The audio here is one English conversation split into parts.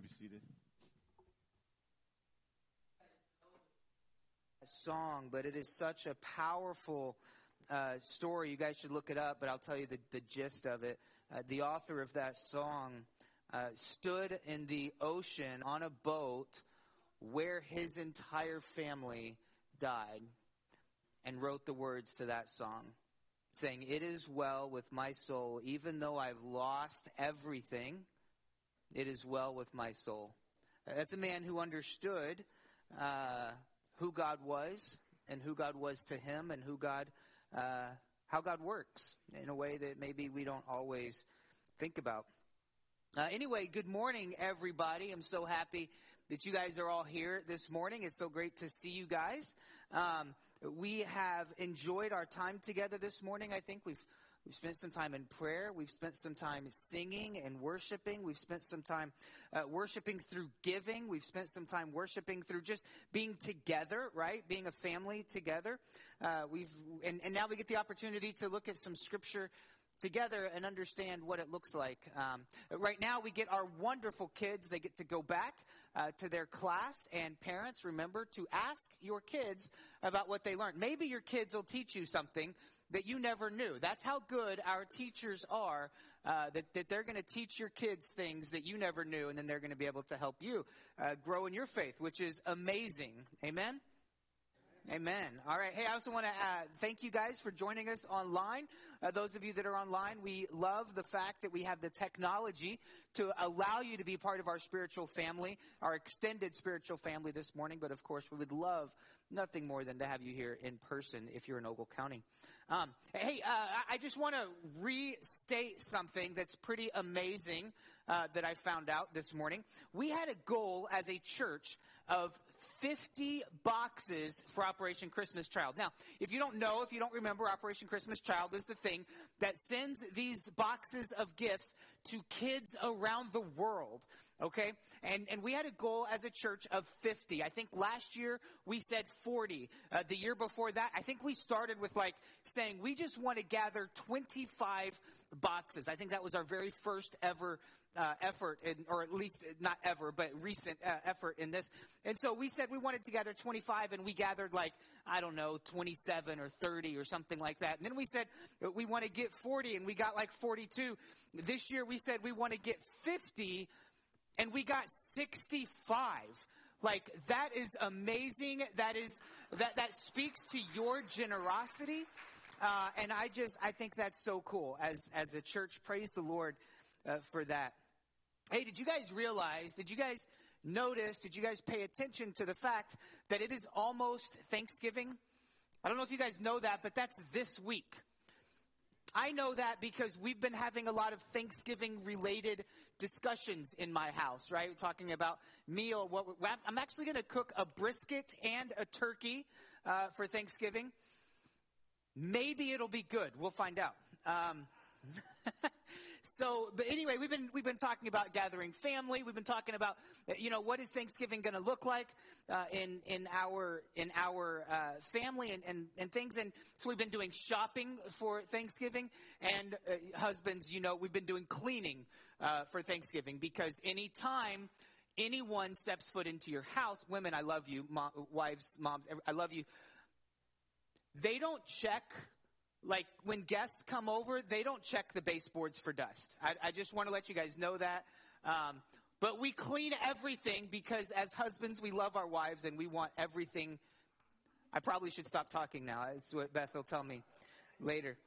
be seated. Song, but it is such a powerful story. You guys should look it up, but I'll tell you the gist of it. The author of that song stood in the ocean on a boat where his entire family died and wrote the words to that song, saying, "It is well with my soul, even though I've lost everything, it is well with my soul." That's a man who understood who God was and who God was to him and how God works in a way that maybe we don't always think about. Anyway, good morning, everybody. I'm so happy that you guys are all here this morning. It's so great to see you guys. We have enjoyed our time together this morning. I think we've spent some time in prayer. We've spent some time singing and worshiping. We've spent some time worshiping through giving. We've spent some time worshiping through just being together, right? Being a family together. And now we get the opportunity to look at some scripture together and understand what it looks like. Right now we get our wonderful kids. They get to go back to their class, and parents, remember to ask your kids about what they learned. Maybe your kids will teach you something that you never knew. That's how good our teachers are, that they're going to teach your kids things that you never knew, and then they're going to be able to help you grow in your faith, which is amazing. Amen? Amen. All right. Hey, I also want to thank you guys for joining us online. Those of you that are online, we love the fact that we have the technology to allow you to be part of our spiritual family, our extended spiritual family this morning. But of course, we would love nothing more than to have you here in person if you're in Ogle County. I just want to restate something that's pretty amazing that I found out this morning. We had a goal as a church of 50 boxes for Operation Christmas Child. Now, if you don't know, if you don't remember, Operation Christmas Child is the thing that sends these boxes of gifts to kids around the world, okay? And we had a goal as a church of 50. I think last year we said 40. The year before that, I think we started with saying we just want to gather 25 boxes. I think that was our very first ever effort, or at least not ever, but recent effort in this. And so we said we wanted to gather 25, and we gathered 27 or 30 or something like that. And then we said we want to get 40, and we got 42. This year we said we want to get 50, and we got 65. That is amazing. That speaks to your generosity. And I think that's so cool as a church. Praise the Lord for that. Hey, did you guys realize, did you guys notice, did you guys pay attention to the fact that it is almost Thanksgiving? I don't know if you guys know that, but that's this week. I know that because we've been having a lot of Thanksgiving-related discussions in my house, right? We're talking about meal. I'm actually going to cook a brisket and a turkey for Thanksgiving. Maybe it'll be good. We'll find out. But anyway, we've been talking about gathering family. We've been talking about, what is Thanksgiving going to look like in our family and things. And so we've been doing shopping for Thanksgiving, and husbands, we've been doing cleaning for Thanksgiving, because anytime anyone steps foot into your house, women, I love you, wives, moms, I love you. They don't check. When guests come over, they don't check the baseboards for dust. I just want to let you guys know that. But we clean everything because as husbands, we love our wives and we want everything. I probably should stop talking now. It's what Beth will tell me later.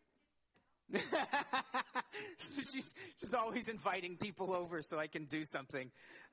She's always inviting people over so I can do something.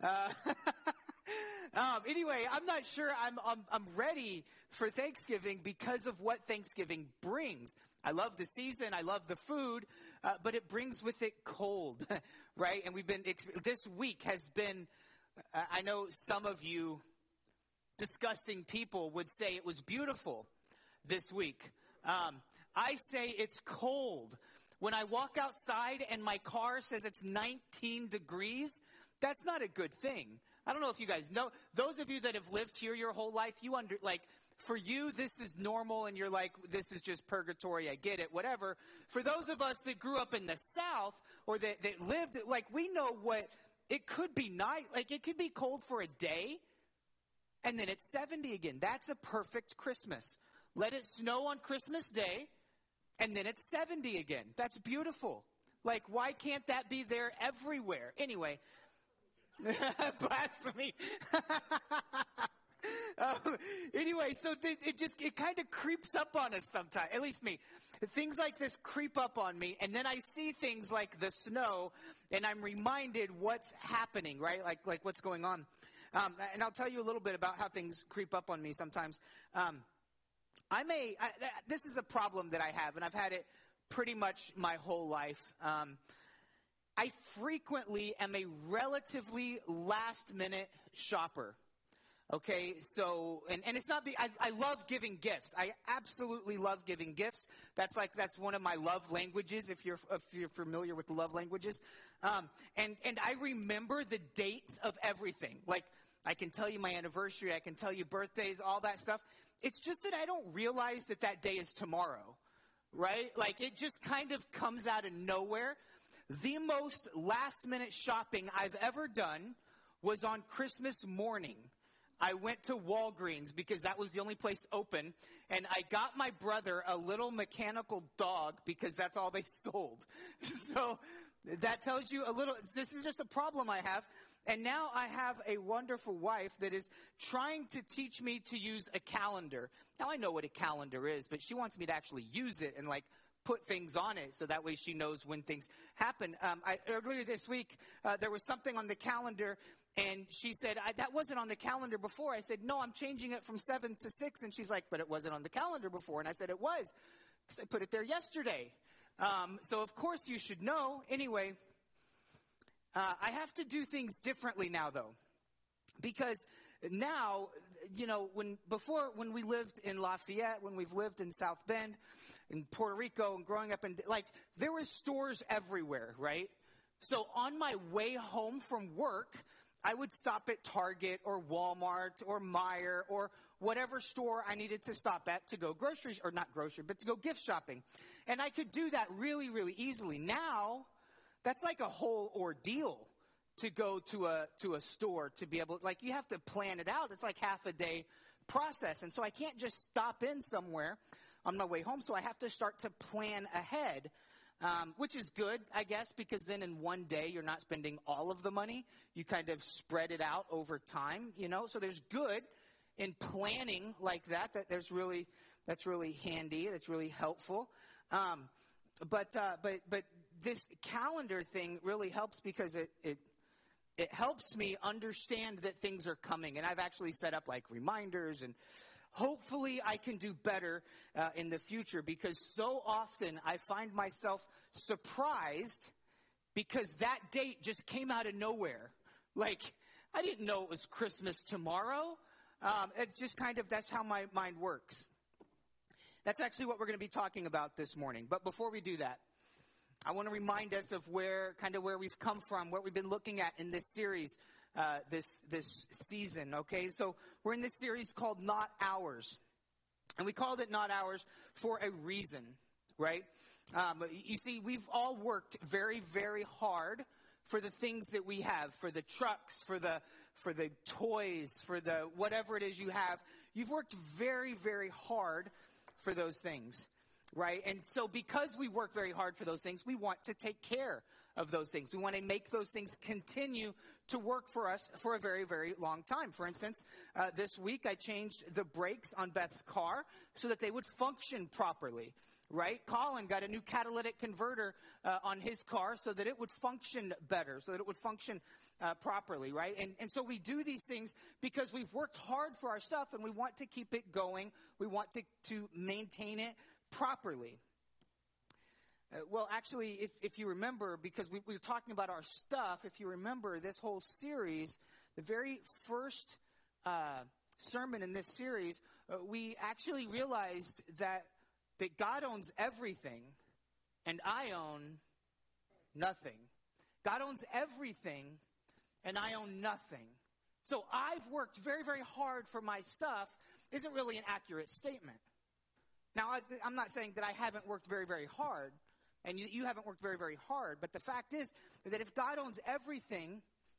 Anyway, I'm not sure I'm ready for Thanksgiving because of what Thanksgiving brings. I love the season. I love the food, but it brings with it cold, right? And this week has been, I know some of you disgusting people would say it was beautiful this week. I say it's cold. When I walk outside and my car says it's 19 degrees, that's not a good thing. I don't know if you guys know. Those of you that have lived here your whole life, for you, this is normal, and you're like, this is just purgatory, I get it, whatever. For those of us that grew up in the South, or that lived, we know what it could be nice. Like, it could be cold for a day, and then it's 70 again. That's a perfect Christmas. Let it snow on Christmas Day, and then it's 70 again. That's beautiful. Like, why can't that be there everywhere? Anyway, blasphemy. Anyway, so it kind of creeps up on us sometimes, at least me. Things like this creep up on me, and then I see things like the snow, and I'm reminded what's happening, right? Like what's going on. And I'll tell you a little bit about how things creep up on me sometimes. This is a problem that I have, and I've had it pretty much my whole life. I frequently am a relatively last-minute shopper. Okay, so, and it's not, I love giving gifts. I absolutely love giving gifts. That's one of my love languages, if you're familiar with the love languages. And I remember the dates of everything. Like, I can tell you my anniversary, I can tell you birthdays, all that stuff. It's just that I don't realize that day is tomorrow, right? Like, it just kind of comes out of nowhere. The most last-minute shopping I've ever done was on Christmas morning. I went to Walgreens because that was the only place open, and I got my brother a little mechanical dog because that's all they sold. So that tells you a little, this is just a problem I have. And now I have a wonderful wife that is trying to teach me to use a calendar. Now I know what a calendar is, but she wants me to actually use it and like put things on it so that way she knows when things happen. Earlier this week, there was something on the calendar, and she said, that wasn't on the calendar before. I said, no, I'm changing it from 7 to 6. And she's like, but it wasn't on the calendar before. And I said, it was, because I put it there yesterday. So of course you should know. Anyway, I have to do things differently now, though, because now, you know, when we lived in Lafayette, when we've lived in South Bend, in Puerto Rico, and growing up in, like, there were stores everywhere, right? So on my way home from work, I would stop at Target or Walmart or Meijer or whatever store I needed to stop at to go grocery, or not grocery, but to go gift shopping. And I could do that really, really easily. Now, that's like a whole ordeal to go to a store to be able, like, you have to plan it out. It's like half a day process. And so I can't just stop in somewhere on my way home. So I have to start to plan ahead, which is good, I guess, because then in one day you're not spending all of the money. You kind of spread it out over time, you know. So there's good in planning like that. That's really handy. That's really helpful. But this calendar thing really helps because it helps me understand that things are coming. And I've actually set up like reminders, and hopefully I can do better in the future, because so often I find myself surprised because that date just came out of nowhere. Like, I didn't know it was Christmas tomorrow. It's just kind of, that's how my mind works. That's actually what we're going to be talking about this morning. But before we do that, I want to remind us of where we've come from, what we've been looking at in this series, this season, okay? So we're in this series called Not Ours. And we called it Not Ours for a reason, right? You see, we've all worked very, very hard for the things that we have, for the trucks, for the toys, for the whatever it is you have. You've worked very, very hard for those things, right? And so because we work very hard for those things, we want to take care of those things. We want to make those things continue to work for us for a very, very long time. For instance, this week I changed the brakes on Beth's car so that they would function properly, right? Colin got a new catalytic converter on his car so that it would function better, so that it would function properly, right? And so we do these things because we've worked hard for our stuff, and we want to keep it going. We want to maintain it properly. Well, actually, if you remember, because we were talking about our stuff, if you remember this whole series, the very first sermon in this series, we actually realized that God owns everything, and I own nothing. God owns everything, and I own nothing. So I've worked very, very hard for my stuff isn't really an accurate statement. Now, I'm not saying that I haven't worked very, very hard, and you haven't worked very, very hard, but the fact is that if God owns everything,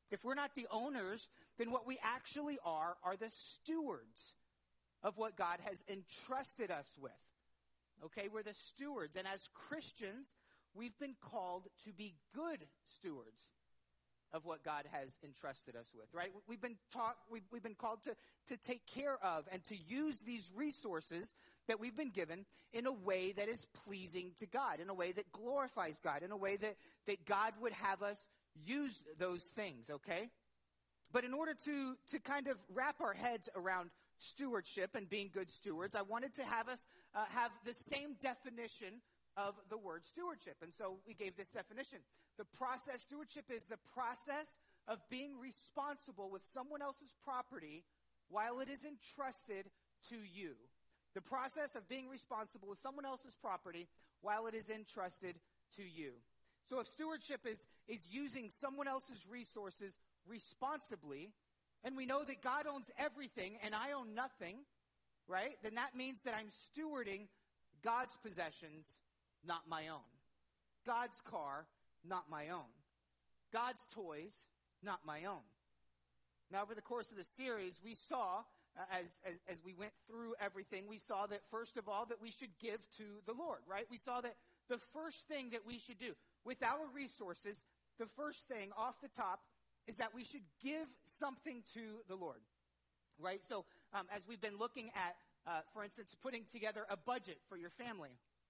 If we're not the owners, then what we actually are the stewards of what God has entrusted us with. Okay, we're the stewards. And as Christians, we've been called to be good stewards of what God has entrusted us with, right? We've been called to take care of and to use these resources that we've been given in a way that is pleasing to God, in a way that glorifies God, in a way that God would have us use those things, okay? But in order to kind of wrap our heads around stewardship and being good stewards, I wanted to have us have the same definition of the word stewardship. And so we gave this definition. Stewardship is the process of being responsible with someone else's property while it is entrusted to you. The process of being responsible with someone else's property while it is entrusted to you. So if stewardship is using someone else's resources responsibly, and we know that God owns everything and I own nothing, right? Then that means that I'm stewarding God's possessions, not my own. God's car, not my own. God's toys, not my own. Now, over the course of the series, we saw, as we went through everything, we saw that, first of all, that we should give to the Lord, right? We saw that the first thing that we should do with our resources, the first thing off the top is that we should give something to the Lord, right? So as we've been looking at, for instance, putting together a budget for your family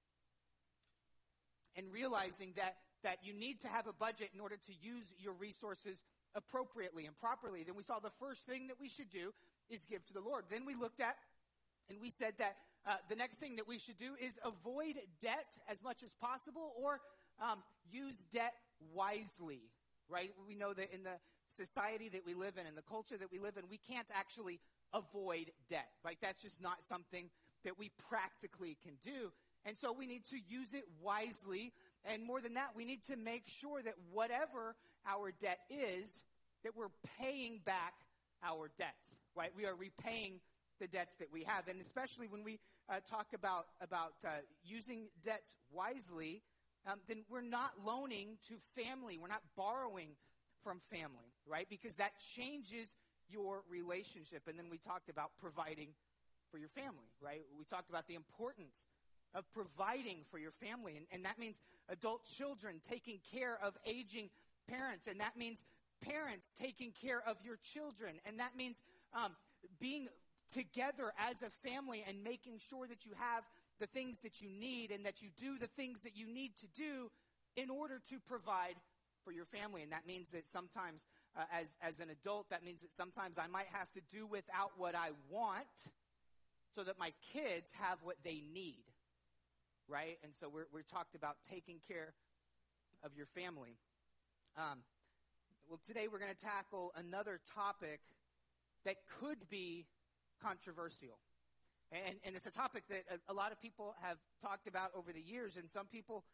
and realizing that you need to have a budget in order to use your resources appropriately and properly, then we saw the first thing that we should do is give to the Lord. Then we looked at and we said that the next thing that we should do is avoid debt as much as possible, or use debt wisely, right? We know that in the society that we live in the culture that we live in, we can't actually avoid debt. Like, that's just not something that we practically can do. And so we need to use it wisely. And more than that, we need to make sure that whatever our debt is, that we're paying back our debts, right? We are repaying the debts that we have. And especially when we talk about using debts wisely, then we're not loaning to family. We're not borrowing from family, right? Because that changes your relationship. And then we talked about providing for your family, right? We talked about the importance of providing for your family. And that means adult children taking care of aging parents. And that means parents taking care of your children. And that means being together as a family and making sure that you have the things that you need and that you do the things that you need to do in order to provide for your family. And that means that sometimes as an adult, that means that sometimes I might have to do without what I want so that my kids have what they need, right? And so we're talked about taking care of your family. Well, today we're going to tackle another topic that could be controversial. And it's a topic that a lot of people have talked about over the years, and some people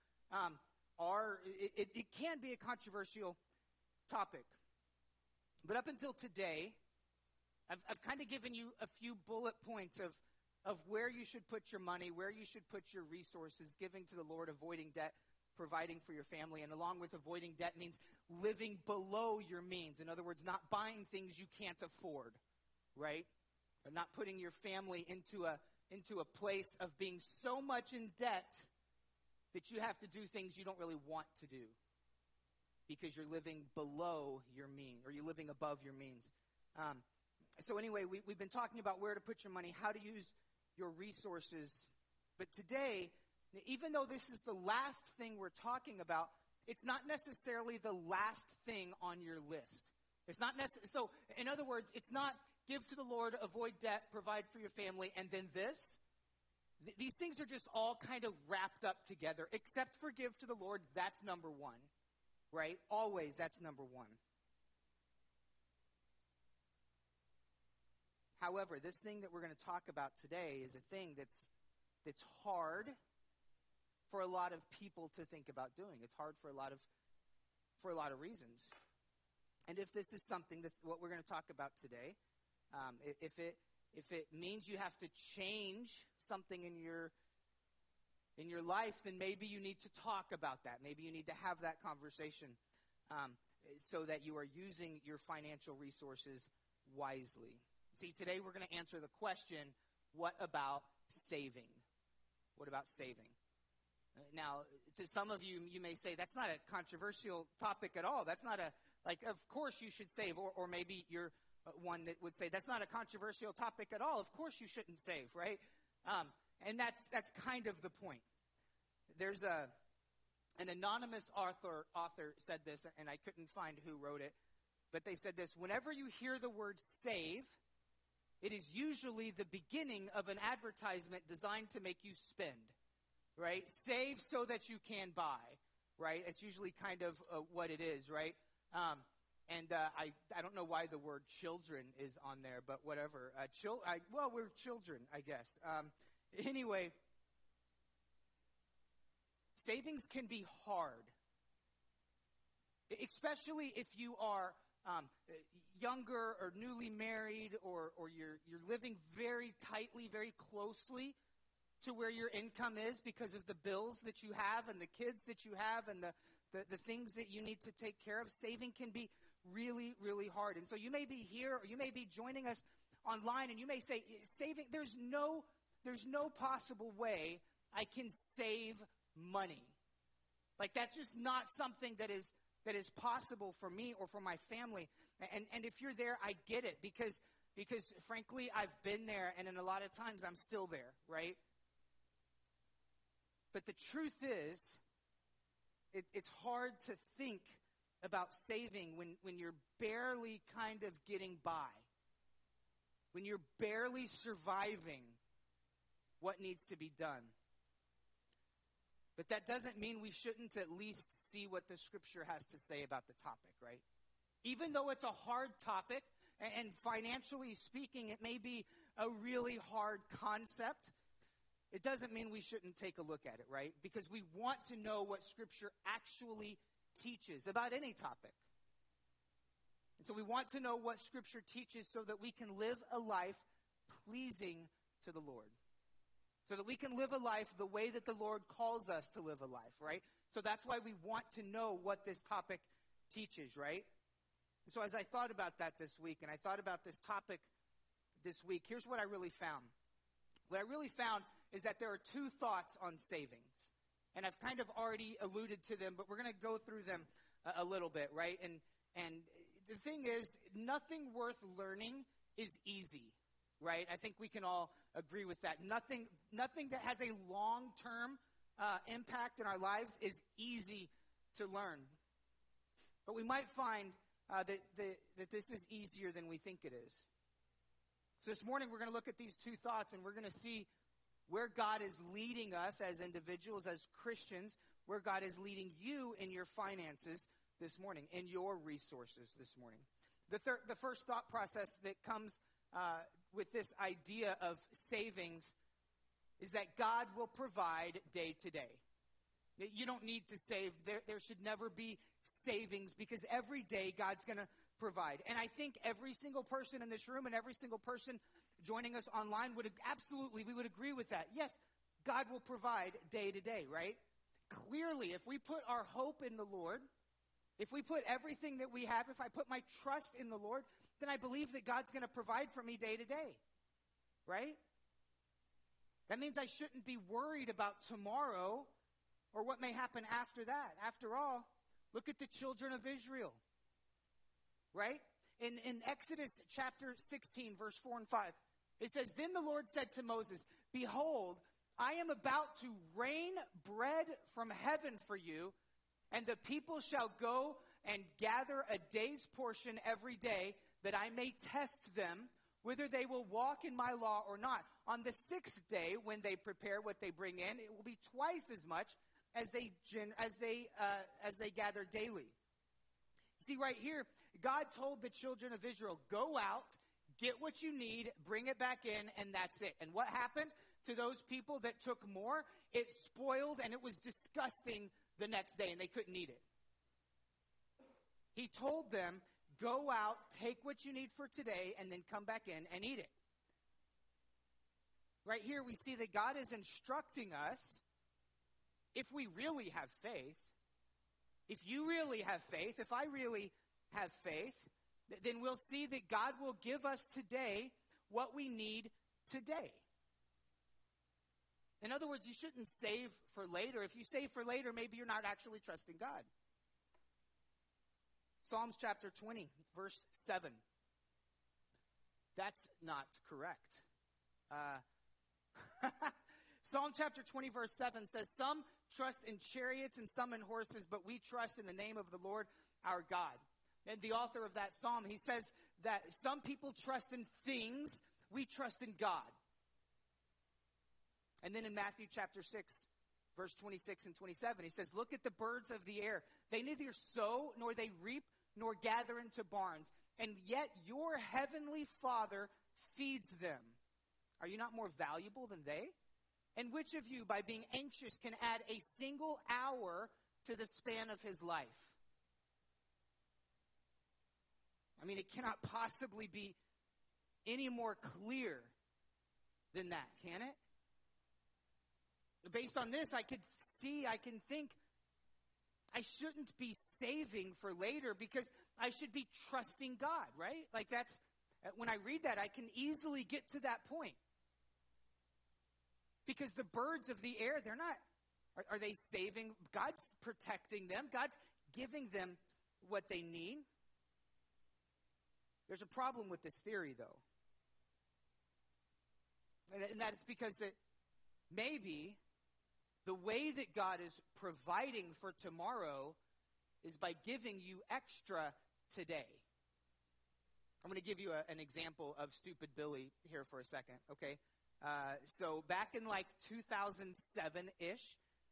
it can be a controversial topic. But up until today, I've kind of given you a few bullet points of where you should put your money, where you should put your resources, giving to the Lord, avoiding debt, providing for your family. And along with avoiding debt means living below your means. In other words, not buying things you can't afford, right? Or not putting your family into a place of being so much in debt that you have to do things you don't really want to do because you're living below your means, or you're living above your means. So anyway, we've been talking about where to put your money, how to use your resources. But today, even though this is the last thing we're talking about, it's not necessarily the last thing on your list. It's not so in other words, it's not give to the Lord, avoid debt, provide for your family, and then this. These things are just all kind of wrapped up together, except for give to the Lord. That's number one, right? Always, that's number one. However, this thing that we're going to talk about today is a thing that's hard for a lot of people to think about doing. It's hard for a lot of reasons. And if this is something that what we're going to talk about today, if it means you have to change something in your life, then maybe you need to talk about that. Maybe you need to have that conversation. so that you are using your financial resources wisely. See, today we're going to answer the question, what about saving? What about saving? Now, to some of you, you may say, that's not a controversial topic at all. That's not of course you should save. Or maybe you're one that would say, that's not a controversial topic at all. Of course you shouldn't save, right? And that's kind of the point. There's an anonymous author said this, and I couldn't find who wrote it, but they said this: whenever you hear the word save, it is usually the beginning of an advertisement designed to make you spend, right? Save so that you can buy, right? It's usually kind of what it is, right? I don't know why the word children is on there, but whatever. We're children, I guess. Anyway, savings can be hard, especially if you are younger or newly married, or you're living very tightly, very closely to where your income is because of the bills that you have and the kids that you have and the things that you need to take care of. Saving can be really, really hard. And so you may be here, or you may be joining us online, and you may say, saving, there's no possible way I can save money. Like, that's just not something that is possible for me or for my family. And if you're there, I get it, because frankly, I've been there, and in a lot of times I'm still there, right? But the truth is, it's hard to think about saving when you're barely kind of getting by, when you're barely surviving what needs to be done. But that doesn't mean we shouldn't at least see what the Scripture has to say about the topic, right? Even though it's a hard topic, and financially speaking, it may be a really hard concept, it doesn't mean we shouldn't take a look at it, right? Because we want to know what Scripture actually teaches about any topic. And so we want to know what Scripture teaches so that we can live a life pleasing to the Lord. So that we can live a life the way that the Lord calls us to live a life, right? So that's why we want to know what this topic teaches, right? And so as I thought about that this week, and I thought about this topic this week, here's what I really found. What I really found is that there are two thoughts on savings. And I've kind of already alluded to them, but we're going to go through them a little bit, right? And the thing is, nothing worth learning is easy, right? I think we can all agree with that. Nothing that has a long-term impact in our lives is easy to learn. But we might find that this is easier than we think it is. So this morning we're going to look at these two thoughts, and we're going to see where God is leading us as individuals, as Christians, where God is leading you in your finances this morning, in your resources this morning. The first thought process that comes with this idea of savings is that God will provide day to day. You don't need to save. There should never be savings, because every day God's going to provide. And I think every single person in this room and every single person joining us online we would agree with that. Yes, God will provide day to day, right? Clearly, if we put our hope in the Lord, if we put everything that we have, if I put my trust in the Lord, then I believe that God's going to provide for me day to day, right? That means I shouldn't be worried about tomorrow or what may happen after that. After all, look at the children of Israel, right? In Exodus chapter 16, verse 4 and 5, it says, "Then the Lord said to Moses, 'Behold, I am about to rain bread from heaven for you, and the people shall go and gather a day's portion every day, that I may test them, whether they will walk in my law or not. On the sixth day, when they prepare what they bring in, it will be twice as much as they gather daily.'" See, right here, God told the children of Israel, go out, get what you need, bring it back in, and that's it. And what happened to those people that took more? It spoiled, and it was disgusting the next day, and they couldn't eat it. He told them, go out, take what you need for today, and then come back in and eat it. Right here, we see that God is instructing us, if we really have faith, If you really have faith, if I really have faith, then we'll see that God will give us today what we need today. In other words, you shouldn't save for later. If you save for later, maybe you're not actually trusting God. Psalms chapter 20, verse 7. That's not correct. Psalm chapter 20, verse 7 says, some trust in chariots and some in horses, but we trust in the name of the Lord our God. And the author of that psalm, he says that some people trust in things, we trust in God. And then in Matthew chapter 6, verse 26 and 27, he says, look at the birds of the air. They neither sow, nor they reap, nor gather into barns, and yet your heavenly Father feeds them. Are you not more valuable than they? And which of you, by being anxious, can add a single hour to the span of his life? I mean, it cannot possibly be any more clear than that, can it? Based on this, I can think, I shouldn't be saving for later because I should be trusting God, right? Like that's, when I read that, I can easily get to that point. Because the birds of the air, they're not, are they saving? God's protecting them. God's giving them what they need. There's a problem with this theory, though. And that is because that maybe the way that God is providing for tomorrow is by giving you extra today. I'm going to give you an example of Stupid Billy here for a second, okay? So back in like 2007-ish,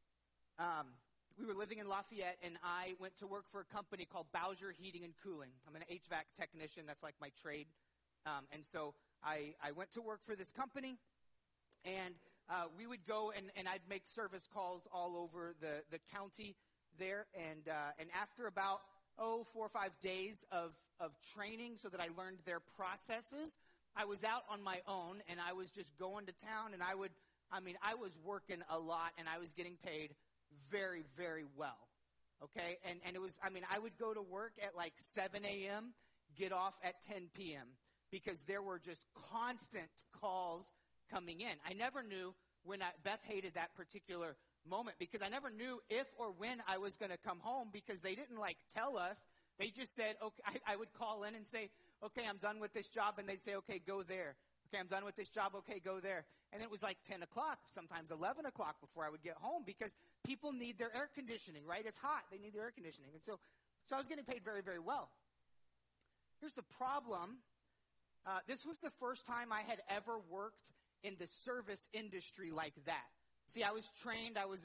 we were living in Lafayette, and I went to work for a company called Bowser Heating and Cooling. I'm an HVAC technician. That's like my trade. And so I went to work for this company, and we would go and I'd make service calls all over the county there. And after about 4 or 5 days of training so that I learned their processes, I was out on my own, and I was just going to town, and I was working a lot, and I was getting paid very, very well, okay? And it was, I would go to work at like 7 a.m., get off at 10 p.m., because there were just constant calls coming in. I never knew when Beth hated that particular moment, because I never knew if or when I was going to come home, because they didn't like tell us. They just said, okay, I would call in and say, okay, I'm done with this job. And they'd say, okay, go there. Okay, I'm done with this job. Okay, go there. And it was like 10 o'clock, sometimes 11 o'clock before I would get home, because people need their air conditioning, right? It's hot. They need their air conditioning. And so I was getting paid very, very well. Here's the problem. This was the first time I had ever worked in the service industry like that. See, I was trained. I was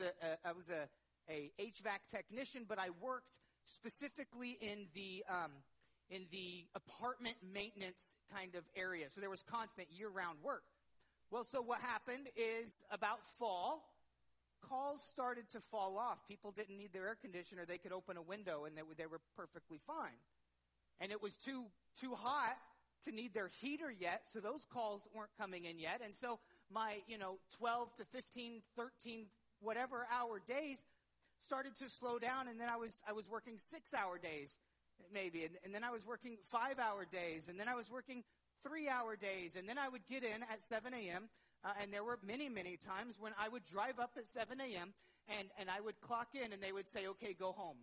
a HVAC technician, but I worked specifically in the apartment maintenance kind of area. So there was constant year-round work. Well, so what happened is about fall, calls started to fall off. People didn't need their air conditioner. They could open a window, and they were perfectly fine. And it was too hot to need their heater yet, so those calls weren't coming in yet. And so my 12 to 15, 13, whatever hour days started to slow down, and then I was working 6-hour days maybe, and then I was working 5-hour days, and then I was working 3-hour days, and then I would get in at 7 a.m., and there were many, many times when I would drive up at 7 a.m., and I would clock in, and they would say, okay, go home.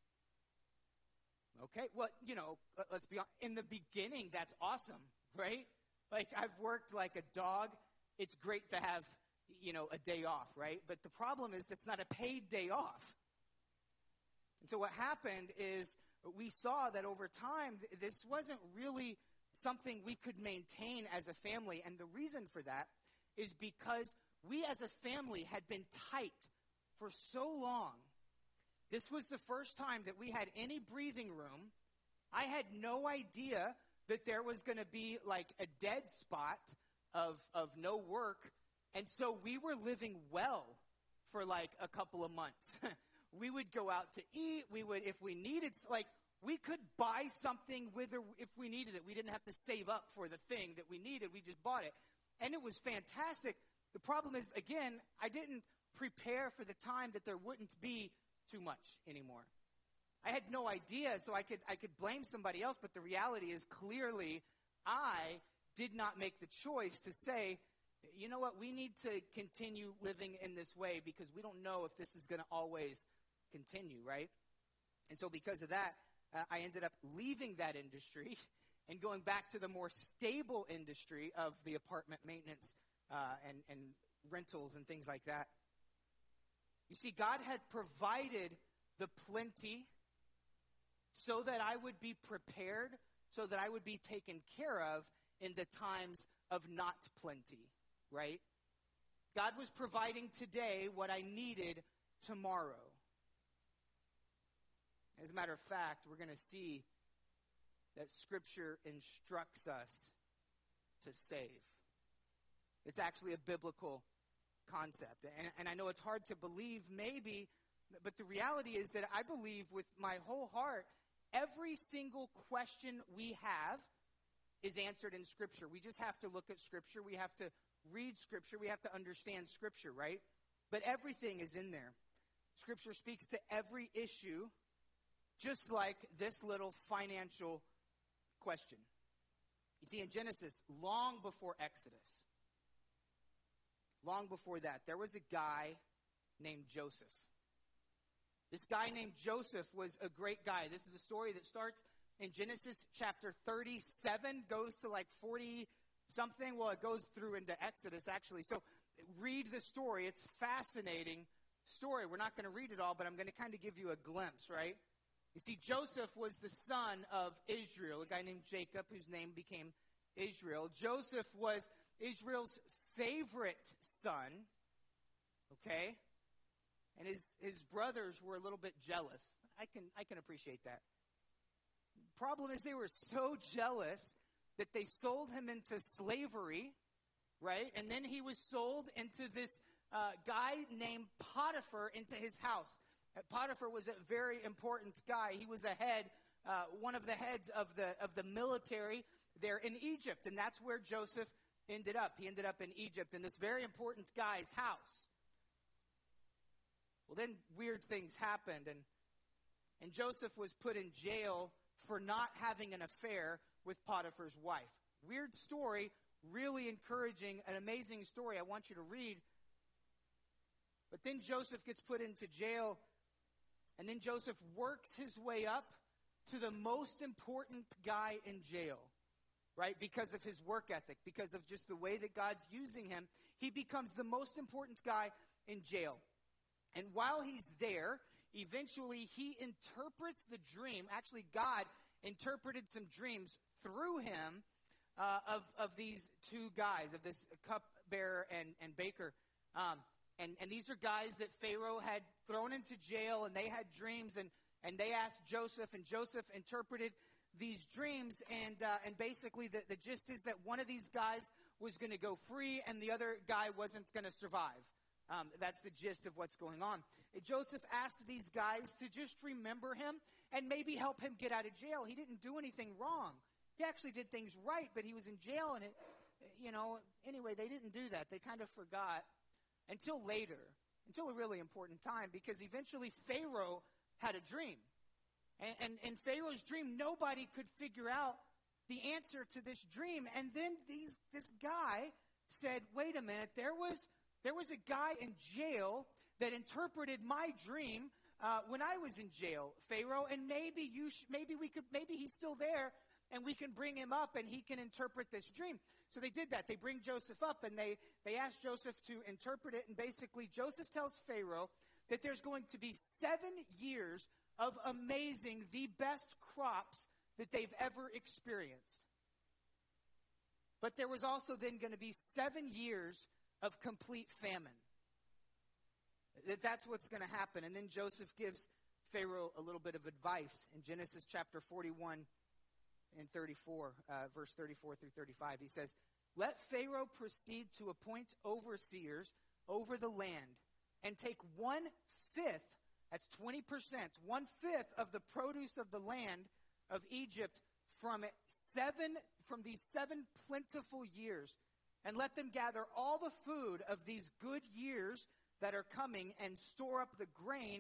Okay, well, let's be honest. In the beginning, that's awesome, right? Like, I've worked like a dog. It's great to have, a day off, right? But the problem is that's not a paid day off. And so what happened is we saw that over time, this wasn't really something we could maintain as a family. And the reason for that is because we as a family had been tight for so long. This was the first time that we had any breathing room. I had no idea that there was going to be like a dead spot of no work. And so we were living well for like a couple of months. We would go out to eat. We would, if we needed, we could buy something if we needed it. We didn't have to save up for the thing that we needed. We just bought it. And it was fantastic. The problem is, again, I didn't prepare for the time that there wouldn't be too much anymore. I had no idea, so I could blame somebody else, but the reality is clearly I did not make the choice to say, you know what, we need to continue living in this way because we don't know if this is going to always continue, right? And so because of that, I ended up leaving that industry and going back to the more stable industry of the apartment maintenance and rentals and things like that. You see, God had provided the plenty so that I would be prepared, so that I would be taken care of in the times of not plenty, right? God was providing today what I needed tomorrow. As a matter of fact, we're going to see that Scripture instructs us to save. It's actually a biblical concept. And I know it's hard to believe maybe, but the reality is that I believe with my whole heart, every single question we have is answered in Scripture. We just have to look at Scripture. We have to read Scripture. We have to understand Scripture, right? But everything is in there. Scripture speaks to every issue, just like this little financial question. You see, in Genesis, long before Exodus, long before that, there was a guy named Joseph. This guy named Joseph was a great guy. This is a story that starts in Genesis chapter 37, goes to like 40-something. Well, it goes through into Exodus, actually. So read the story. It's a fascinating story. We're not going to read it all, but I'm going to kind of give you a glimpse, right? You see, Joseph was the son of Israel, a guy named Jacob, whose name became Israel. Joseph was Israel's favorite son, okay? And his brothers were a little bit jealous. I can appreciate that. Problem is they were so jealous that they sold him into slavery, right? And then he was sold into this guy named Potiphar into his house. Potiphar was a very important guy. He was a head, one of the heads of the military there in Egypt, and that's where Joseph ended up. He ended up in Egypt in this very important guy's house. Well, then weird things happened, and Joseph was put in jail for not having an affair with Potiphar's wife. Weird story, really encouraging, an amazing story I want you to read. But then Joseph gets put into jail, and then Joseph works his way up to the most important guy in jail, right? Because of his work ethic, because of just the way that God's using him, he becomes the most important guy in jail. And while he's there, eventually he interprets the dream. Actually, God interpreted some dreams through him of these two guys, of this cupbearer and baker. And these are guys that Pharaoh had thrown into jail, and they had dreams, and they asked Joseph, and Joseph interpreted these dreams, and basically the gist is that one of these guys was going to go free, and the other guy wasn't going to survive. That's the gist of what's going on. Joseph asked these guys to just remember him and maybe help him get out of jail. He didn't do anything wrong. He actually did things right, but he was in jail, and anyway, they didn't do that. They kind of forgot. Until later, until a really important time, because eventually Pharaoh had a dream. And in Pharaoh's dream, nobody could figure out the answer to this dream. And then this guy said, wait a minute, there was a guy in jail that interpreted my dream when I was in jail, Pharaoh, and maybe he's still there, and we can bring him up and he can interpret this dream. So they did that. They bring Joseph up, and they asked Joseph to interpret it. And basically, Joseph tells Pharaoh that there's going to be 7 years of amazing, the best crops that they've ever experienced. But there was also then going to be 7 years of complete famine. That's what's going to happen. And then Joseph gives Pharaoh a little bit of advice in Genesis chapter 41 and 34, verse 34 through 35. He says, let Pharaoh proceed to appoint overseers over the land and take 1/5, that's 20%, 1/5 of the produce of the land of Egypt from these 7 plentiful years, and let them gather all the food of these good years that are coming and store up the grain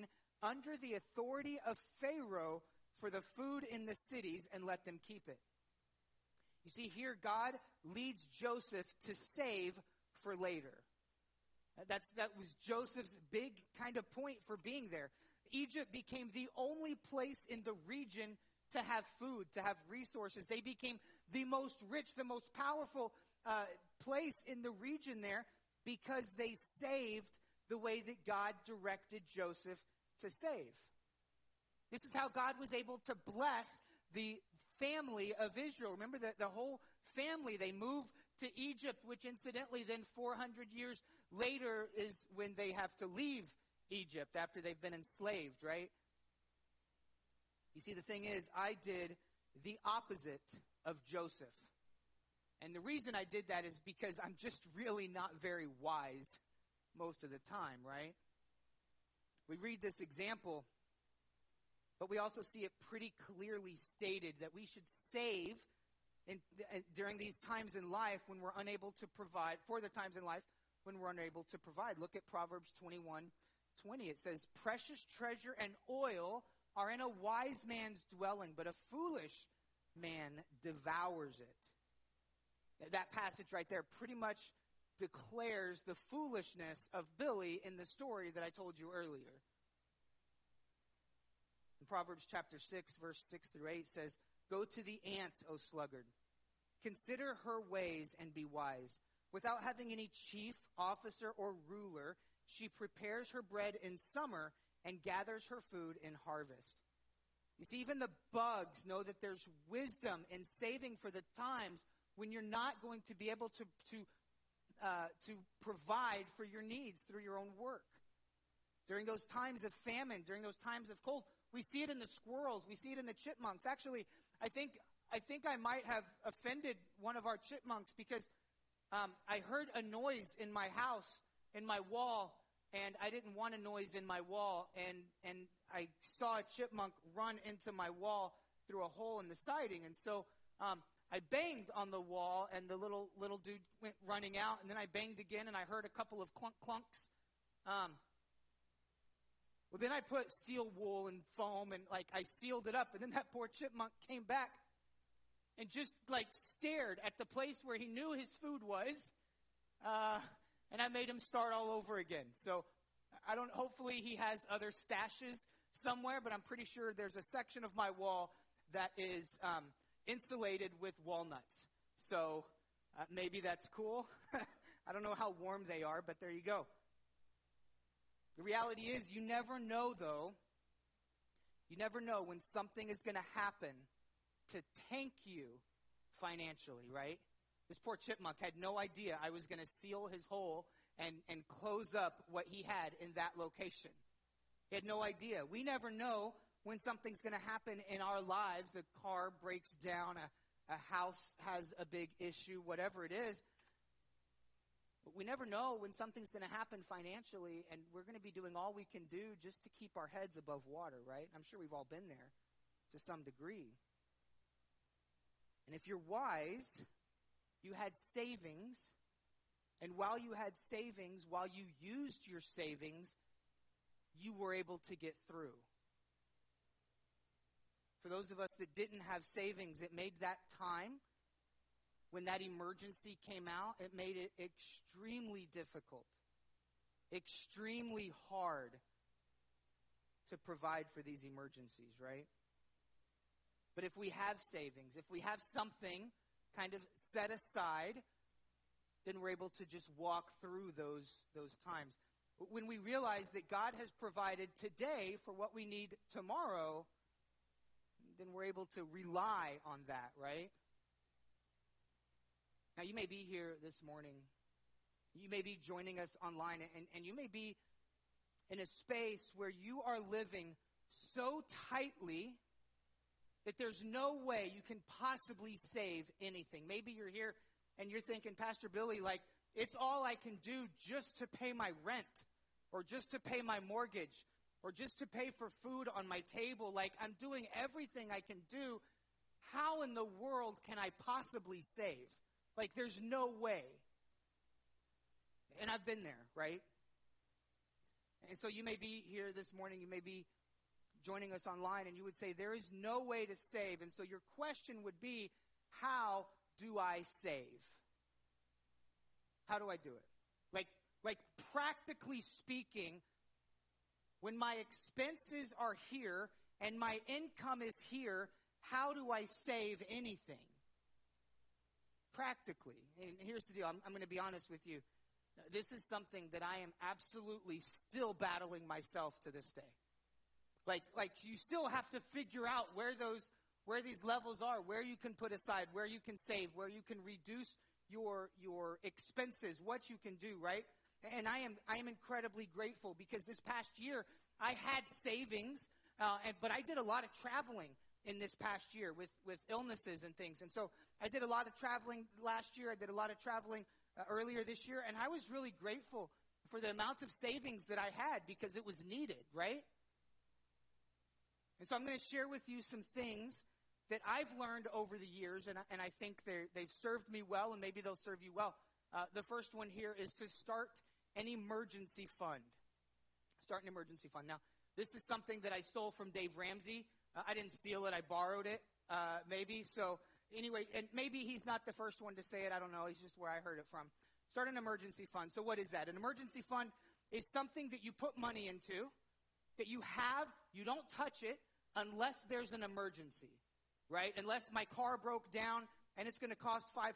under the authority of Pharaoh for the food in the cities and let them keep it. You see, here God leads Joseph to save for later. That was Joseph's big kind of point for being there. Egypt became the only place in the region to have food, to have resources. They became the most rich, the most powerful place in the region there because they saved the way that God directed Joseph to save. This is how God was able to bless the family of Israel. Remember that the whole family, they moved to Egypt, which incidentally then 400 years later is when they have to leave Egypt after they've been enslaved, right? You see, the thing is, I did the opposite of Joseph. And the reason I did that is because I'm just really not very wise most of the time, right? We read this example, but we also see it pretty clearly stated that we should save during these times in life when we're unable to provide, for the times in life when we're unable to provide. Look at Proverbs 21:20. It says, precious treasure and oil are in a wise man's dwelling, but a foolish man devours it. That passage right there pretty much declares the foolishness of Billy in the story that I told you earlier. In Proverbs chapter 6, verse 6 through 8 says, go to the ant, O sluggard. Consider her ways and be wise. Without having any chief, officer, or ruler, she prepares her bread in summer and gathers her food in harvest. You see, even the bugs know that there's wisdom in saving for the times when you're not going to be able to provide for your needs through your own work. During those times of famine, during those times of cold, we see it in the squirrels, we see it in the chipmunks. Actually, I think I might have offended one of our chipmunks because I heard a noise in my house, in my wall, and I didn't want a noise in my wall, and I saw a chipmunk run into my wall through a hole in the siding, and so I banged on the wall, and the little dude went running out, and then I banged again, and I heard a couple of clunks. Well, then I put steel wool and foam, and I sealed it up, and then that poor chipmunk came back and just stared at the place where he knew his food was, and I made him start all over again. So hopefully he has other stashes somewhere, but I'm pretty sure there's a section of my wall that is insulated with walnuts. So maybe that's cool. I don't know how warm they are, but there you go. The reality is you never know, though. You never know when something is going to happen to tank you financially, right? This poor chipmunk had no idea I was going to seal his hole and close up what he had in that location. He had no idea. We never know when something's going to happen in our lives. A car breaks down, a house has a big issue, whatever it is. But we never know when something's going to happen financially, and we're going to be doing all we can do just to keep our heads above water, right? I'm sure we've all been there to some degree. And if you're wise, you had savings, and while you had savings, while you used your savings, you were able to get through. For those of us that didn't have savings, it made that time, when that emergency came out, it made it extremely difficult, extremely hard to provide for these emergencies, right? But if we have savings, if we have something kind of set aside, then we're able to just walk through those times. But when we realize that God has provided today for what we need tomorrow, then we're able to rely on that, right? Now, you may be here this morning. You may be joining us online, and you may be in a space where you are living so tightly that there's no way you can possibly save anything. Maybe you're here and you're thinking, Pastor Billy, it's all I can do just to pay my rent, or just to pay my mortgage, or just to pay for food on my table. I'm doing everything I can do. How in the world can I possibly save? There's no way. And I've been there, right? And so you may be here this morning, you may be joining us online, and you would say, there is no way to save. And so your question would be, how do I save? How do I do it? Like practically speaking, when my expenses are here and my income is here, how do I save anything? Practically. And here's the deal. I'm going to be honest with you. This is something that I am absolutely still battling myself to this day. Like you still have to figure out where these levels are, where you can put aside, where you can save, where you can reduce your expenses, what you can do, right? And I am incredibly grateful because this past year I had savings, but I did a lot of traveling in this past year with illnesses and things. And so I did a lot of traveling last year. I did a lot of traveling earlier this year, and I was really grateful for the amount of savings that I had because it was needed, right? And so I'm going to share with you some things that I've learned over the years, and I think they've served me well, and maybe they'll serve you well. The first one here is to start an emergency fund. Start an emergency fund. Now, this is something that I stole from Dave Ramsey. I didn't steal it. I borrowed it, maybe. So anyway, and maybe he's not the first one to say it. I don't know. He's just where I heard it from. Start an emergency fund. So what is that? An emergency fund is something that you put money into, that you have, you don't touch it unless there's an emergency, right? Unless my car broke down and it's going to cost $500.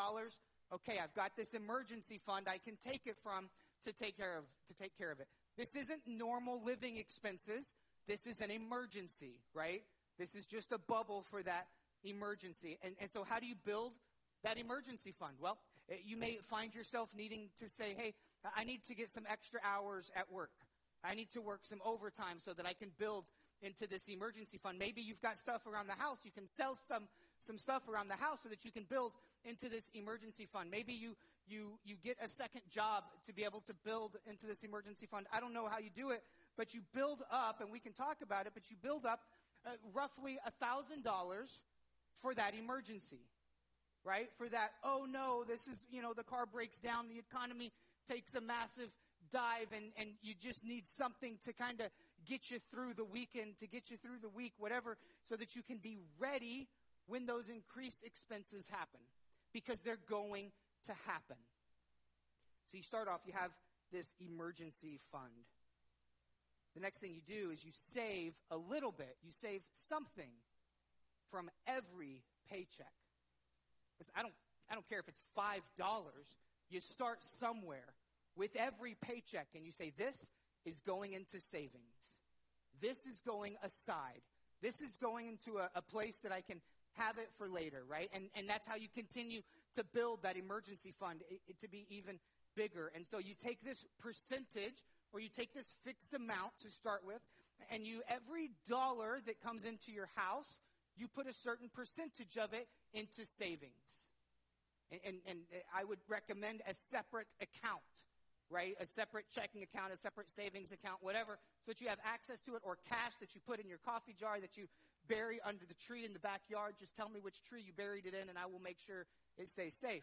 Okay, I've got this emergency fund I can take it from to take care of it. This isn't normal living expenses. This is an emergency, right? This is just a bubble for that emergency. And so how do you build that emergency fund? Well, you may find yourself needing to say, hey, I need to get some extra hours at work. I need to work some overtime so that I can build into this emergency fund. Maybe you've got stuff around the house. You can sell some stuff around the house so that you can build into this emergency fund. Maybe you get a second job to be able to build into this emergency fund. I don't know how you do it, but you build up, and we can talk about it, but you build up roughly $1,000 for that emergency, right? For that, oh no, this is, the car breaks down, the economy takes a massive dive, and you just need something to kind of get you through the weekend, to get you through the week, whatever, so that you can be ready when those increased expenses happen, because they're going to happen. So you start off, you have this emergency fund. The next thing you do is you save a little bit. You save something from every paycheck. Listen, I don't care if it's $5. You start somewhere with every paycheck, and you say, this is going into savings. This is going aside. This is going into a place that I can have it for later, right? And that's how you continue to build that emergency fund to be even bigger. And so you take this percentage, or you take this fixed amount to start with, and every dollar that comes into your house, you put a certain percentage of it into savings. And I would recommend a separate account, right? A separate checking account, a separate savings account, whatever, so that you have access to it, or cash that you put in your coffee jar that you bury under the tree in the backyard. Just tell me which tree you buried it in, and I will make sure it stays safe.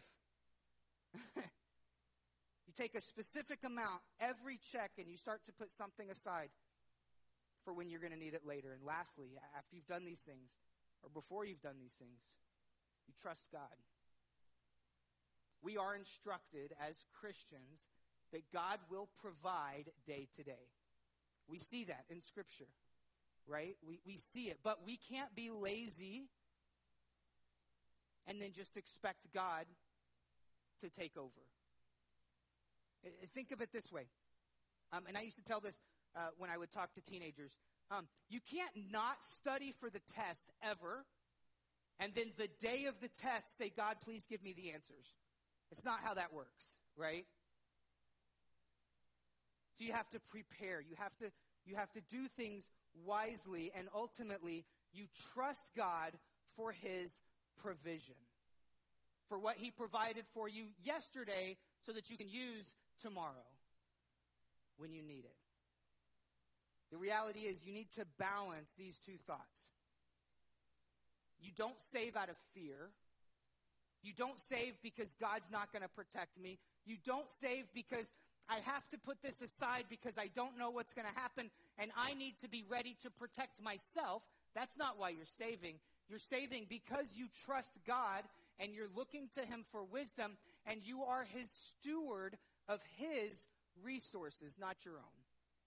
You take a specific amount every check, and you start to put something aside for when you're going to need it later. And lastly, after you've done these things, or before you've done these things, you trust God. We are instructed as Christians that God will provide day to day. We see that in Scripture, right? We see it, but we can't be lazy and then just expect God to take over. Think of it this way. And I used to tell this when I would talk to teenagers. You can't not study for the test ever, and then the day of the test say, God, please give me the answers. It's not how that works, right? So you have to prepare. You have to do things wisely, and ultimately you trust God for His provision, for what He provided for you yesterday so that you can use tomorrow when you need it. The reality is you need to balance these two thoughts. You don't save out of fear. You don't save because God's not going to protect me. You don't save because I have to put this aside because I don't know what's going to happen, and I need to be ready to protect myself. That's not why you're saving. You're saving because you trust God, and you're looking to him for wisdom, and you are his steward of his resources, not your own.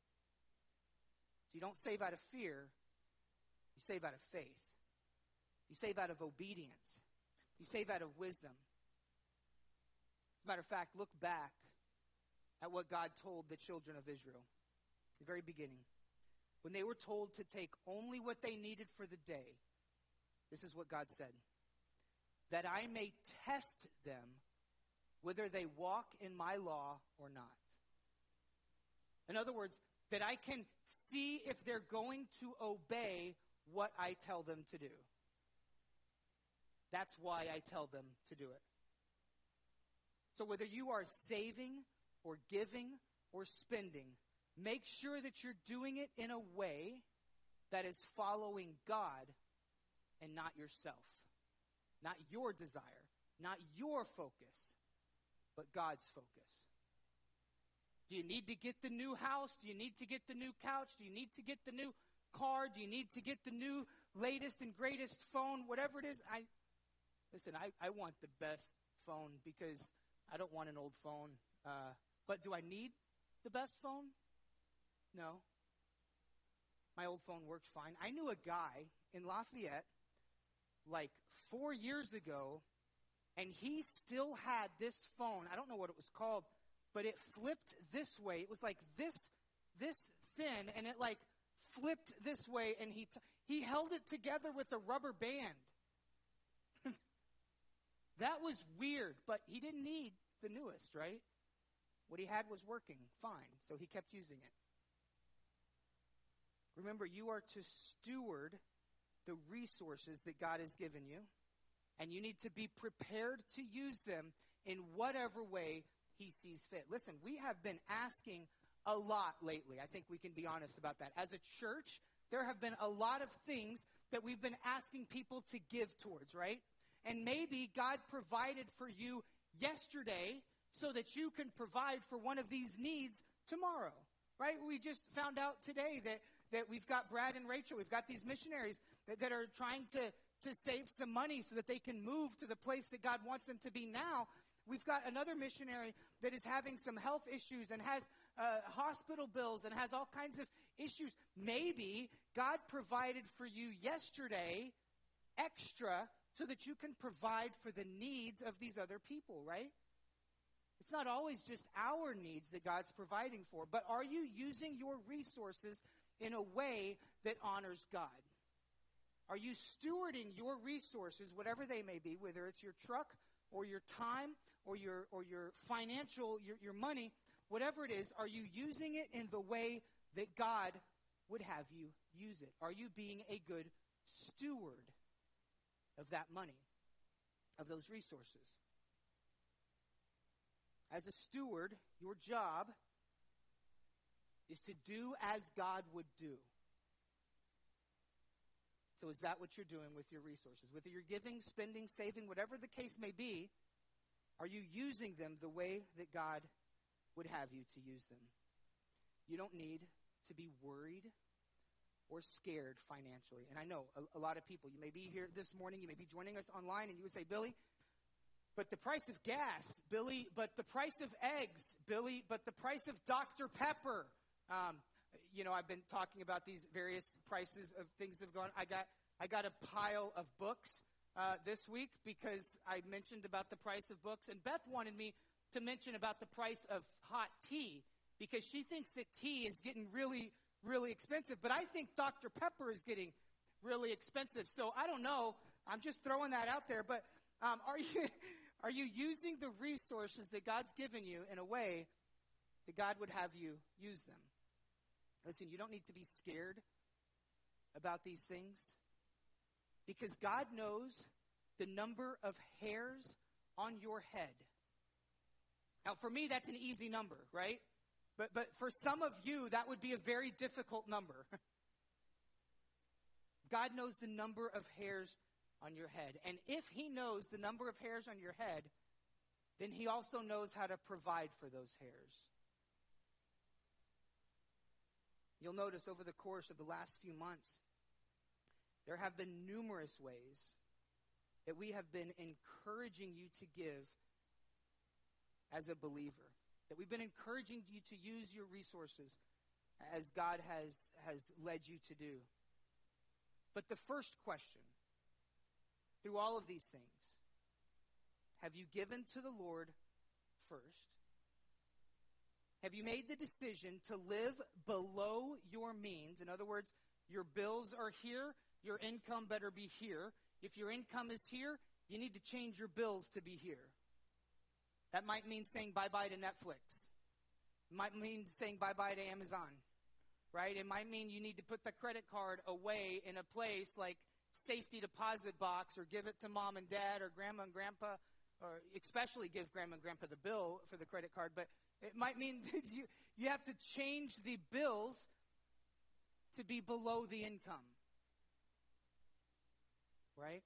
So you don't save out of fear. You save out of faith. You save out of obedience. You save out of wisdom. As a matter of fact, look back at what God told the children of Israel at the very beginning. When they were told to take only what they needed for the day, this is what God said: that I may test them whether they walk in my law or not. In other words, that I can see if they're going to obey what I tell them to do. That's why I tell them to do it. So whether you are saving or giving or spending, make sure that you're doing it in a way that is following God and not yourself. Not your desire, not your focus, but God's focus. Do you need to get the new house? Do you need to get the new couch? Do you need to get the new car? Do you need to get the new latest and greatest phone? Whatever it is, I want the best phone because I don't want an old phone. But do I need the best phone? No. My old phone works fine. I knew a guy in Lafayette like 4 years ago, and he still had this phone. I don't know what it was called, but it flipped this way. It was like this thin, and it like flipped this way, and he held it together with a rubber band. That was weird, but he didn't need the newest, right? What he had was working fine, so he kept using it. Remember, you are to steward the resources that God has given you, and you need to be prepared to use them in whatever way he sees fit. Listen, we have been asking a lot lately. I think we can be honest about that. As a church, there have been a lot of things that we've been asking people to give towards, right? And maybe God provided for you yesterday so that you can provide for one of these needs tomorrow, right? We just found out today that we've got Brad and Rachel, we've got these missionaries that are trying to save some money so that they can move to the place that God wants them to be now. We've got another missionary that is having some health issues and has hospital bills and has all kinds of issues. Maybe God provided for you yesterday extra so that you can provide for the needs of these other people, right? It's not always just our needs that God's providing for, but are you using your resources in a way that honors God? Are you stewarding your resources, whatever they may be, whether it's your truck or your time or your financial, your money, whatever it is, are you using it in the way that God would have you use it? Are you being a good steward of that money, of those resources? As a steward, your job is to do as God would do. So is that what you're doing with your resources? Whether you're giving, spending, saving, whatever the case may be, are you using them the way that God would have you to use them? You don't need to be worried or scared financially. And I know a lot of people, you may be here this morning, you may be joining us online, and you would say, Billy, but the price of gas, Billy, but the price of eggs, Billy, but the price of Dr. Pepper. I've been talking about these various prices of things have gone. I got a pile of books this week because I mentioned about the price of books, and Beth wanted me to mention about the price of hot tea because she thinks that tea is getting really, really expensive. But I think Dr. Pepper is getting really expensive. So I don't know. I'm just throwing that out there. But are you using the resources that God's given you in a way that God would have you use them? Listen, you don't need to be scared about these things because God knows the number of hairs on your head. Now, for me, that's an easy number, right? But for some of you, that would be a very difficult number. God knows the number of hairs on your head. And if he knows the number of hairs on your head, then he also knows how to provide for those hairs. You'll notice over the course of the last few months, there have been numerous ways that we have been encouraging you to give as a believer. That we've been encouraging you to use your resources as God has led you to do. But the first question, through all of these things, have you given to the Lord first? Have you made the decision to live below your means? In other words, your bills are here, your income better be here. If your income is here, you need to change your bills to be here. That might mean saying bye-bye to Netflix. It might mean saying bye-bye to Amazon, right? It might mean you need to put the credit card away in a place like safety deposit box, or give it to mom and dad or grandma and grandpa, or especially give grandma and grandpa the bill for the credit card. But it might mean that you have to change the bills to be below the income, right?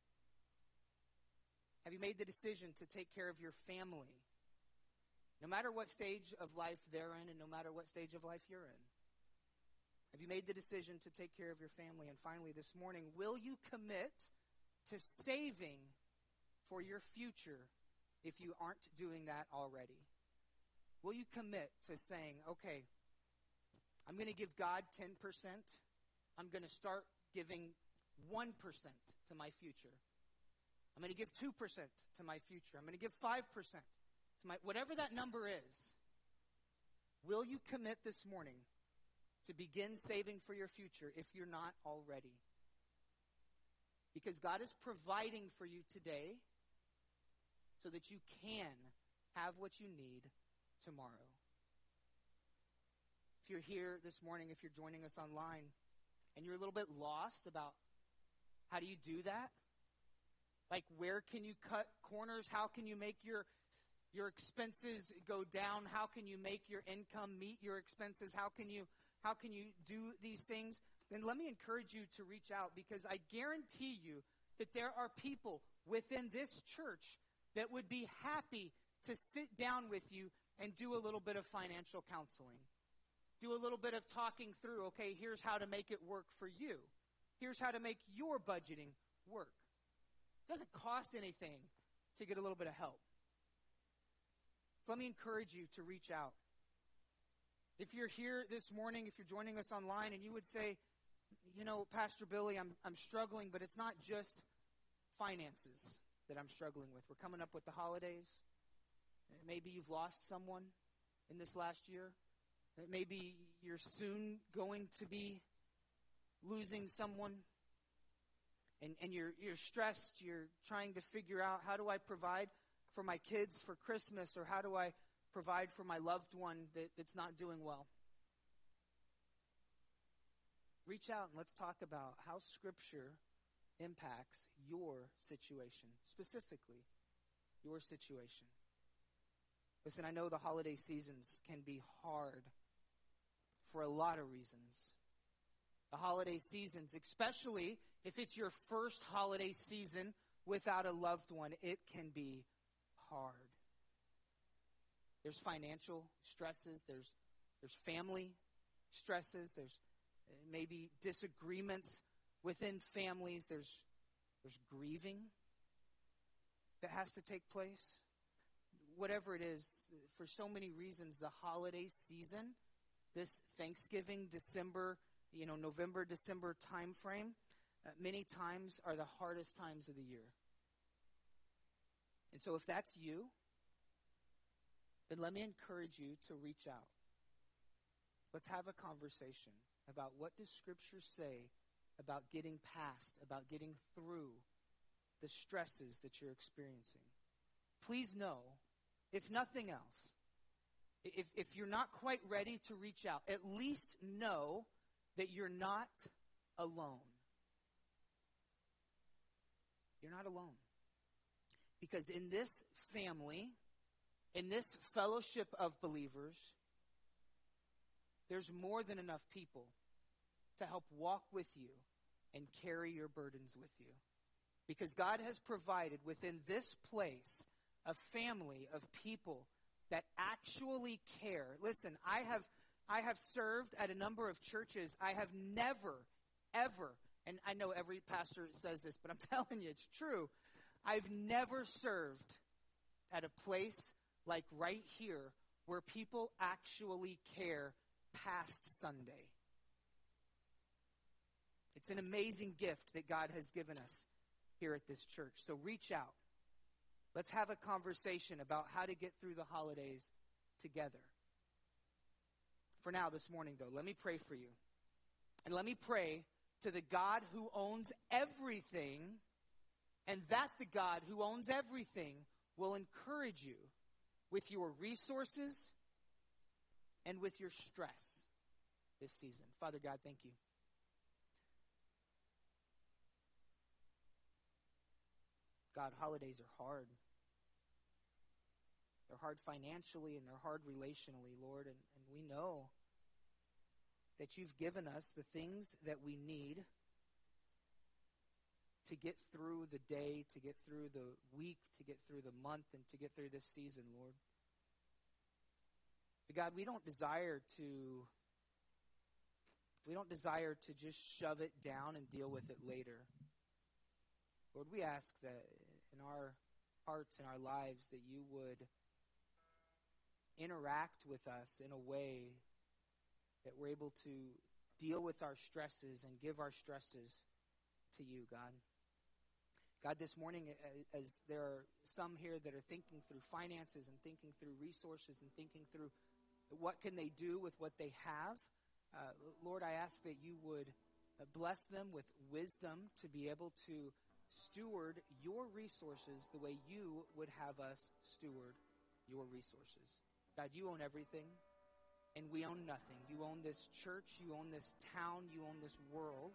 Have you made the decision to take care of your family, no matter what stage of life they're in and no matter what stage of life you're in? Have you made the decision to take care of your family? And finally, this morning, will you commit to saving for your future if you aren't doing that already? Will you commit to saying, okay, I'm going to give God 10%. I'm going to start giving 1% to my future. I'm going to give 2% to my future. I'm going to give 5% to my, whatever that number is. Will you commit this morning to begin saving for your future if you're not already? Because God is providing for you today so that you can have what you need tomorrow. If you're here this morning, if you're joining us online, and you're a little bit lost about how do you do that? Like, where can you cut corners? How can you make your expenses go down? How can you make your income meet your expenses? How can you do these things? Then let me encourage you to reach out, because I guarantee you that there are people within this church that would be happy to sit down with you and do a little bit of financial counseling. Do a little bit of talking through, okay, here's how to make it work for you. Here's how to make your budgeting work. It doesn't cost anything to get a little bit of help. So let me encourage you to reach out. If you're here this morning, if you're joining us online, and you would say, you know, Pastor Billy, I'm struggling, but it's not just finances that I'm struggling with. We're coming up with the holidays. Maybe you've lost someone in this last year. Maybe you're soon going to be losing someone. And you're stressed. You're trying to figure out, how do I provide for my kids for Christmas? Or how do I provide for my loved one that's not doing well? Reach out and let's talk about how Scripture impacts your situation, specifically your situation. Listen, I know the holiday seasons can be hard for a lot of reasons. The holiday seasons, especially if it's your first holiday season without a loved one, it can be hard. There's financial stresses, there's family stresses, there's maybe disagreements within families, there's grieving that has to take place. Whatever it is, for so many reasons, the holiday season, this Thanksgiving, November, December time frame, many times are the hardest times of the year. And so if that's you, then let me encourage you to reach out. Let's have a conversation about what does Scripture say about getting past, about getting through the stresses that you're experiencing. Please know, if nothing else, if you're not quite ready to reach out, at least know that you're not alone. You're not alone. Because in this family, in this fellowship of believers, there's more than enough people to help walk with you and carry your burdens with you. Because God has provided within this place a family of people that actually care. Listen, I I have served at a number of churches. I have never, ever, and I know every pastor says this, but I'm telling you, it's true. I've never served at a place like right here where people actually care past Sunday. It's an amazing gift that God has given us here at this church. So reach out. Let's have a conversation about how to get through the holidays together. For now, this morning, though, let me pray for you. And let me pray to the God who owns everything, and that the God who owns everything will encourage you with your resources and with your stress this season. Father God, thank you. God, holidays are hard. They're hard financially and they're hard relationally, Lord. And we know that you've given us the things that we need to get through the day, to get through the week, to get through the month, and to get through this season, Lord. But God, we don't desire to just shove it down and deal with it later. Lord, we ask that in our hearts and our lives that you would interact with us in a way that we're able to deal with our stresses and give our stresses to you, God. God, this morning, as there are some here that are thinking through finances and thinking through resources and thinking through what can they do with what they have, Lord, I ask that you would bless them with wisdom to be able to steward your resources the way you would have us steward your resources. God, you own everything, and we own nothing. You own this church, you own this town, you own this world.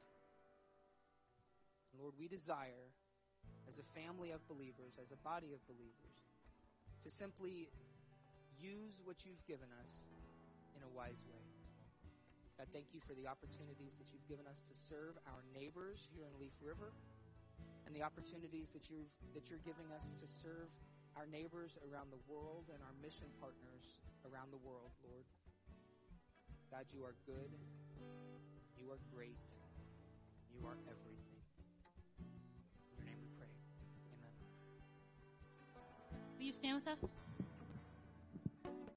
Lord, we desire, as a family of believers, as a body of believers, to simply use what you've given us in a wise way. God, thank you for the opportunities that you've given us to serve our neighbors here in Leaf River, and the opportunities that you're giving us to serve our neighbors around the world and our mission partners around the world, Lord. God, you are good. You are great. You are everything. In your name we pray. Amen. Will you stand with us?